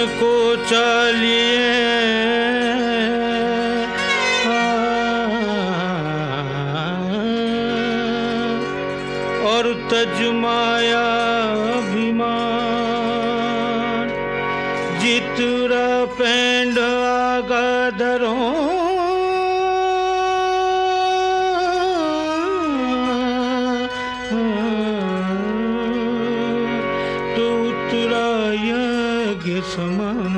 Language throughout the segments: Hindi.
को चालिए और तजमाया अभिमान जितुरा पेंड आगाधरों तो उतरा यज्ञ समान।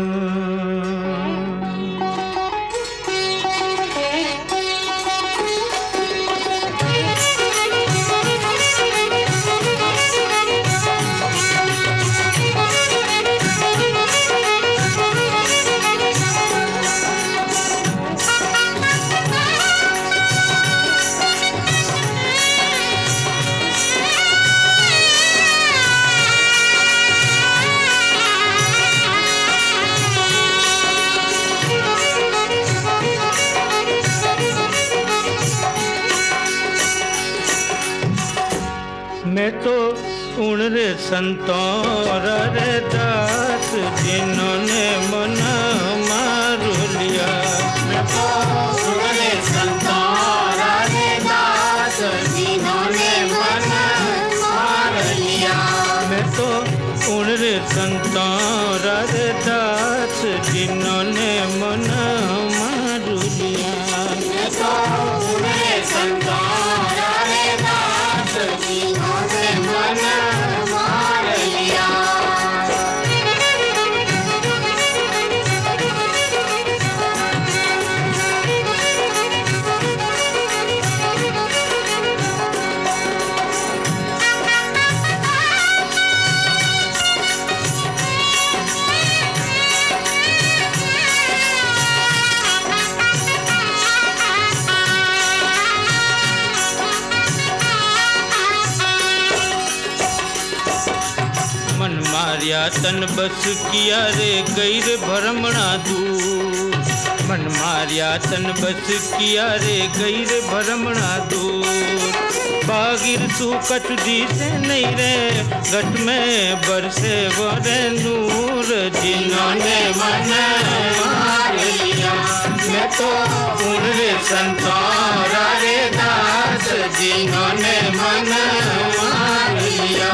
मैं तो उन रे संतों रे दास जिन्होंने मन मार लिया। मैं तो उन रे संतों रे दास जिन्होंने मन मार लिया। मैं तो उन रे संतों रे दास जिन्होंने मन मार लिया। मैं तो उन रे संतों रे दास जिन्होंने मन मार लिया। मन मारिया तन बस किया रे गई रे भरमणा दूर। मन मारिया तन बस किया रे गई रे भरमणा दूर। बागिर सु कटदी से नहीं रे घट में बरसे वरे नूर जिन्होंने मन मार लिया। मैं तो उन रे संतों रे दास जिन्होंने मन मार लिया।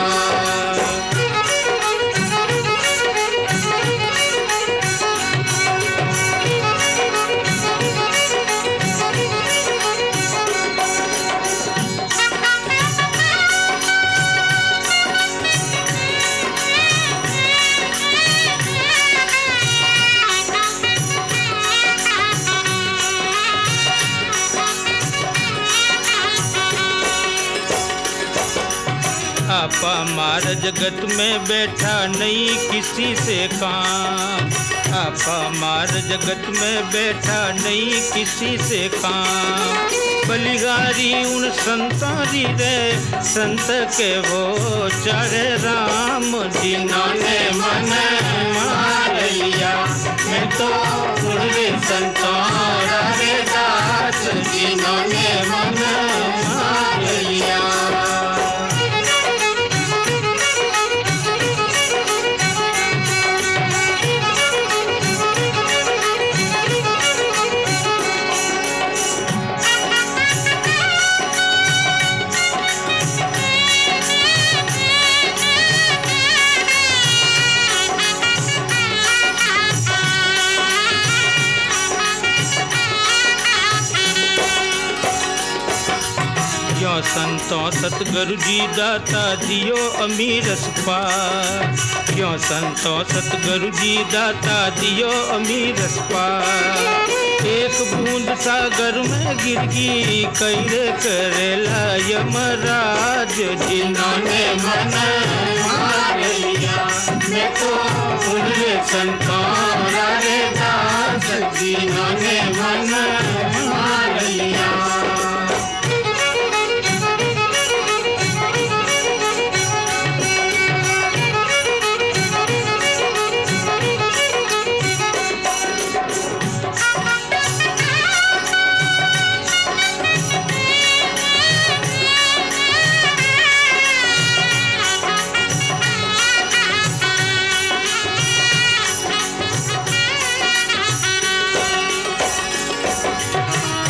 आपा मार जगत में बैठा नहीं किसी से काम। आपा मार जगत में बैठा नहीं किसी से काम। बलिहारी उन संतारी रे संत के वो चाहे राम जिन्होंने मन मार लिया। मैं तो उन रे संतों रे दास जिन्होंने मन मार लिया। यो संतों सतगुरु जी दाता दियो अमीरस पार। यो संतों सतगुरु जी दाता दियो अमीरस पार। एक बूंद सागर में गिर गई कैरे करेला यमराज जिन्होंने मन मार लिया। मैं तो उन रे संतों रे दास जिन्होंने मन मार लिया।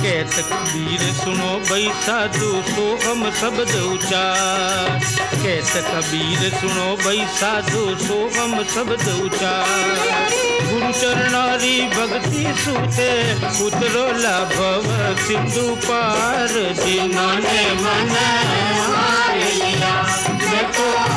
कहत कबीर सुनो भाई साधु सोहम शब्द उचार। कहत कबीर सुनो भाई साधु सोहम शब्द उचार। गुरु चरणारी भक्ति सूते उतरो लाभव सिंधु पार। जिन्होंने मन मार लिया मैं तो